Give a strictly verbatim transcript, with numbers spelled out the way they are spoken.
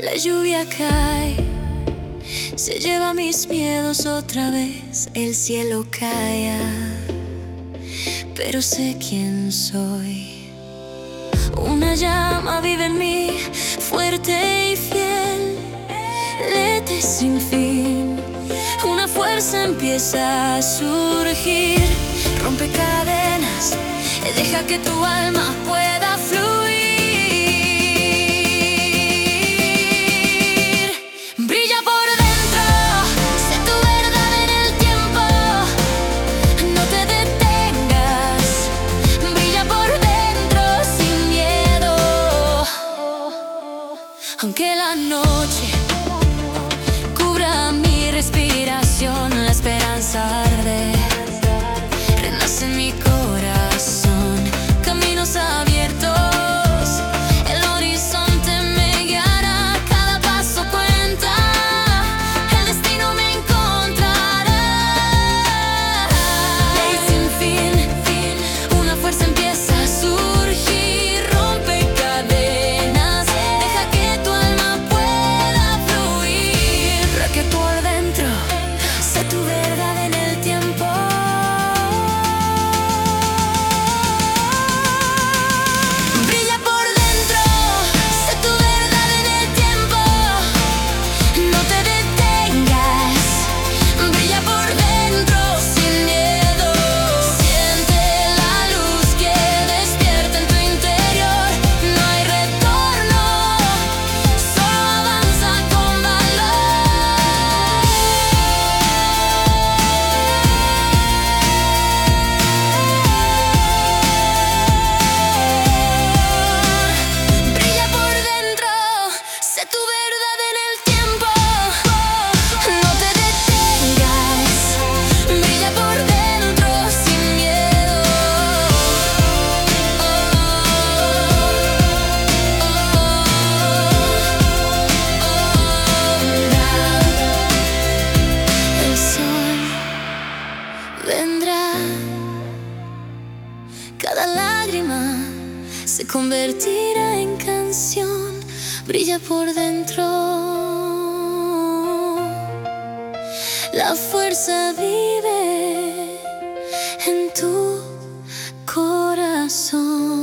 La lluvia cae, se lleva mis miedos otra vez. El cielo calla, pero sé quién soy. Una llama vive en mí, fuerte y fiel, late sin fin. Una fuerza empieza a surgir, rompe cadenas, deja que tu alma pueda fluir. Brilla por dentro, sé tu verdad en el tiempo, no te detengas. Brilla por dentro sin miedo, aunque la noche cubra mi respiración, la esperanza arde, renace en mi corazón. Caminos abiertos, el horizonte me guiará, cada paso cuenta, el destino me encontrará. Ley sin fin, una fuerza empieza a surgir, rompe cadenas, deja que tu alma pueda fluir. Roque por dentro, sé tu verdad en el tiempo. Brilla por dentro, sé tu verdad en el tiempo, no te detengas. Brilla por dentro sin miedo, siente la luz que despierta en tu interior. No hay retorno, solo avanza con valor. Brilla por dentro, sé tu verdad en el tiempo, no te detengas. Brilla por dentro sin miedo. El sol vendrá, cada lágrima se convertirá en canción. Brilla por dentro, la fuerza vive en tu corazón.